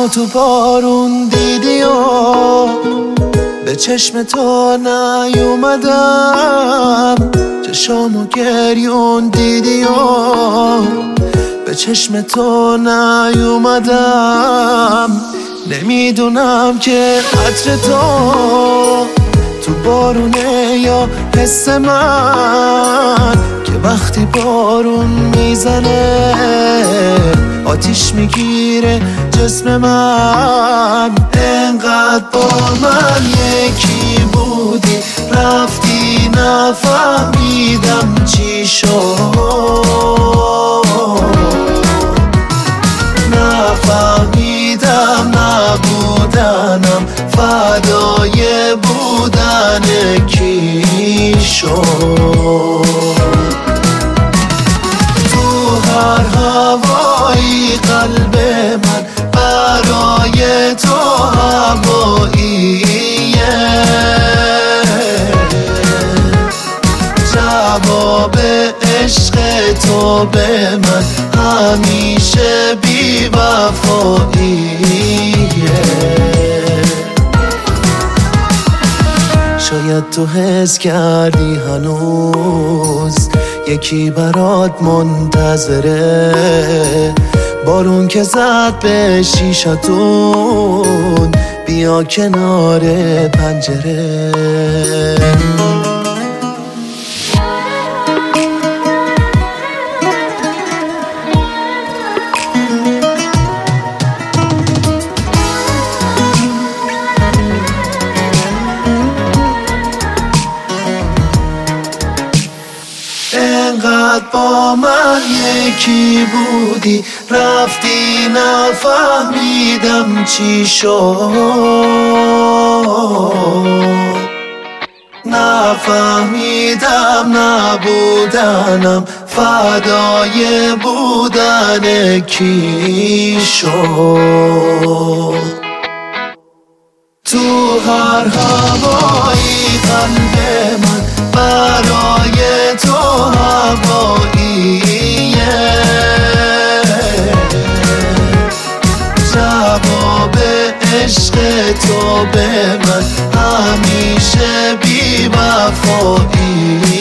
منو تو بارون دیدی و به چشم تو نیومدم، چشامو گریون دیدی و به چشم تو نیومدم. نمیدونم که عطر تو بارونه یا حس من، که وقتی بارون میزنه آتیش میگیره جسم من. انقدر با من یکی بودی رفتی، نفهمیدم چی شد، نفهمیدم نبودنم فدای بودن کی شد. تو هر هوایی قلب من برای تو هواییه، جواب عشق تو به من همیشه بی وفاییه. شاید تو حس کردی هنوز یکی برات منتظره، بارون که زد به شیشتون بیا کنار پنجره. انقدر با من یکی بودی رفتی، نفهمیدم چی شد، نفهمیدم نبودنم فدای بودن کی شد. تو هر هوایی قلب من برای تو هواییه، جواب عشق تو به من همیشه بی وفاییه.